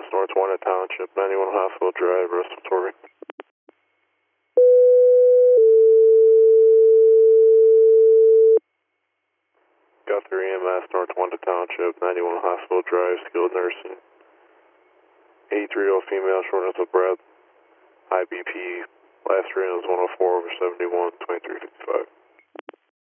North Wanda Township, 91 Hospital Drive, respiratory. Guthrie EMS, North Wanda Township, 91 Hospital Drive, skilled nursing. 83-year-old female, shortness of breath, high BP, last reading was 104/71, 2355.